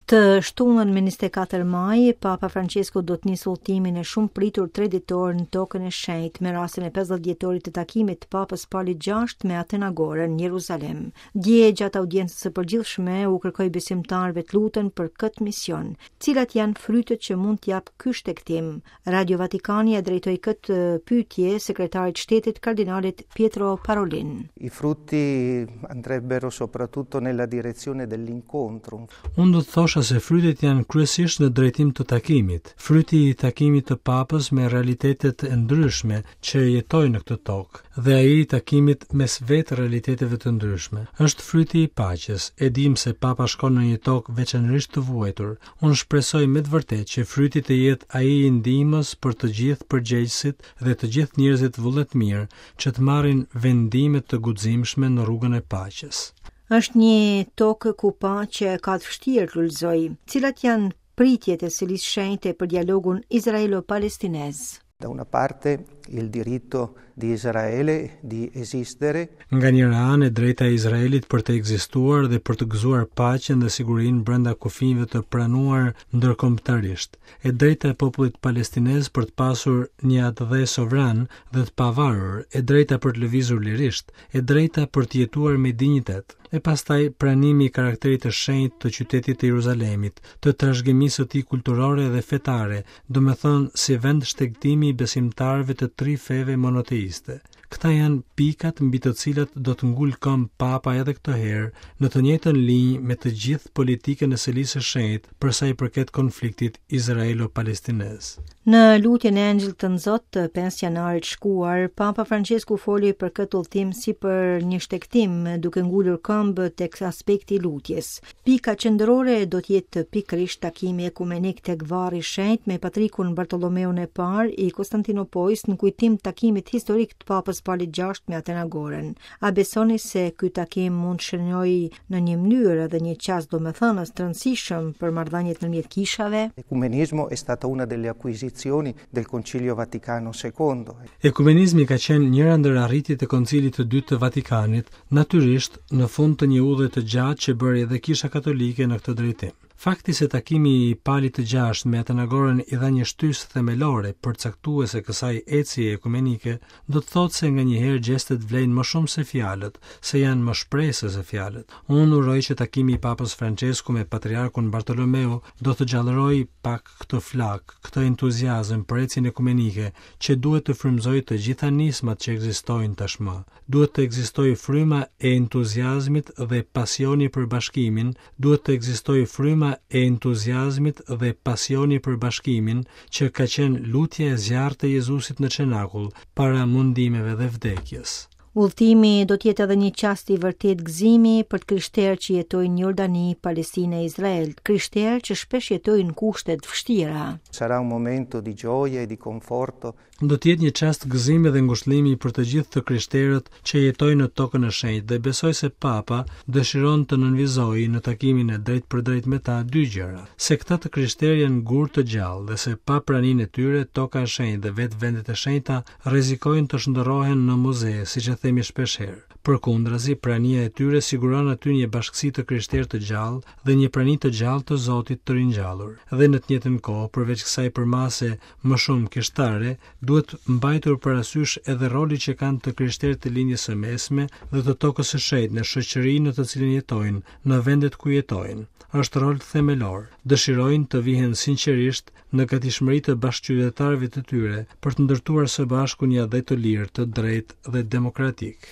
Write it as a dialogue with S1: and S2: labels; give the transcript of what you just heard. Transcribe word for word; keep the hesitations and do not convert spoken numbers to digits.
S1: Të shtunën me njëzet e katër maj, Papa Francesco do të nisë udhëtimin e shumë pritur tre ditor në tokën e shenjtë me rastin e pesëdhjetë dhjetorit të takimit të Papës Pali gjashtë me Atenagoren në Jeruzalem. Dje gjatë audiencës së përgjithshme u kërkoi besimtarëve të luten për këtë mision, cilat janë frytet që mund t'jap ky shtektim. Radio Vatikani e drejtoi këtë pyetje sekretarit shtetit kardinalit Pietro Parolin.
S2: I frutti andrebbero soprattutto nella direzione dell'incontro.
S3: Unë do të thosha se frytet janë kryesisht në drejtim të takimit. Fryti i takimit të Papës me realitetet e ndryshme që jetojnë në këtë tokë dhe ai i takimit mes vetë realiteteve të ndryshme. Është fryti i paqes. E dim se Papa shkon në një tokë veçanërisht të vuajtur. Unë shpresoj me të vërtetë që fryti të jetë ai i ndihmës për të gjithë përgjegjësit dhe të gjithë njerëzit vullnetmirë që të marrin vendime të guximshme në rrugën e paqes.
S1: Është një tokë ku paqja ka të vështirë të lullëzojë. Cilat janë pritjet e Selisë Shenjte për dialogun izraelo-palestinez?
S2: Da una parte il diritto di Israele di esistere.
S3: Nga njëra anë drejta e Izraelit për të ekzistuar dhe për të gëzuar paqen dhe sigurinë brenda kufive të pranuar ndërkombëtarisht. E drejta e popullit palestinez për të pasur një atë sovran dhe të pavarur, e drejta për të lëvizur lirisht, e drejta për të jetuar me dinjitet. E pastaj pranimi i karakterit të shenjtë të qytetit të Jeruzalemit, të trashëgimisë së tij kulturore dhe fetare, domethënë si vend shtegtimi i besimtarëve të tri feve monoteiste. Këta janë pikat mbi të cilat do të ngul këmbë Papa edhe këtë herë në të njëjtën linjë me të gjithë politikën e Selisë së Shenjtë për sa i përket konfliktit izraelo-palestinez.
S1: Në lutjen e Angjëllit të Nzotë të pesë janarit shkuar, Papa Francesku foli për këtë udhëtim si për një shtektim, duke ngulur këmbë tek aspekti i lutjes. Pika qendrore do të jetë pikërisht takimi ekumenik tek varri i shenjtë me Patrikun Bartollomeun e parë i Konstantinopojës në kujtim të takimit historik të Papës Pali gjashtë me Atenagoren. A besoni se ky takim mund shënojë në një mënyrë edhe një qast domethënës të rëndësishëm për marrëdhëniet ndërmjet kishave?
S2: L'ecumenismo è stata una delle acquisizioni del Concilio Vaticano secondo.
S3: Ekumenizmi ka qenë njëra ndër arritjet e Koncilit të dytë të Vatikanit, natyrisht në fund të një udhë të gjatë që bëri edhe Kisha Katolike në këtë drejtim. Fakti se takimi i Palit të gjashtë me Atenagoren i dha një shtysë themelore përcaktuese kësaj ecje ekumenike, do të thotë se nganjëherë gjestet vlejnë më shumë se fjalët, se janë më shpresë se fjalët. Unë uroj që takimi i Papës Francesku me Patriarkun Bartolomeu do të gjallërojë pak këtë flak, këtë entuziazëm për ecjen ekumenike që duhet të frymëzojë të gjitha nismat që ekzistojnë tashmë. Duhet të ekzistojë fryma e entuziazmit dhe pasioni për bashkimin, duhet të ekzistojë fryma e entuziazmit dhe pasioni për bashkimin që ka qenë lutja e zjarrtë e Jezusit në Çenakull para mundimeve dhe vdekjes.
S1: Udhëtimi do të jetë edhe një çast i vërtet gëzimi për të krishterë që jetojnë në Jordani, Palestinë e Izrael, krishterë që shpesh jetojnë në kushte të vështira.
S2: Sarà un momento di gioia e di conforto.
S3: Do të jetë një çast gëzimi dhe ngushëllimi për të gjithë të krishterët që jetojnë në tokën e shenjtë dhe besoj se Papa dëshiron të nënvizojë në takimin e drejt për drejt me ta dy gjëra: se këta të krishterë janë gur të gjallë dhe se pa praninë e tyre toka e shenjtë dhe vetë vendet e shenjta rrezikojnë të shndërrohen në muze, siç e themi shpesh herë. Përkundrazi, prania e tyre siguron aty një bashkësi të krishterë të gjallë dhe një prani të gjallë të Zotit të ringjallur. Dhe në të njëjtën kohë, përveç kësaj përmase më shumë kishtare, duhet mbajtur parasysh edhe roli që kanë të krishterët të linjës së mesme dhe të tokës së shenjtë në shoqërinë në të cilën jetojnë, në vendet ku jetojnë. Është rol themelor. Dëshirojnë të vihen sinqerisht në gatishmëri të bashkëqytetarëve të tyre për të ndërtuar së bashku një adhet të lirë, të drejtë dhe demokratik.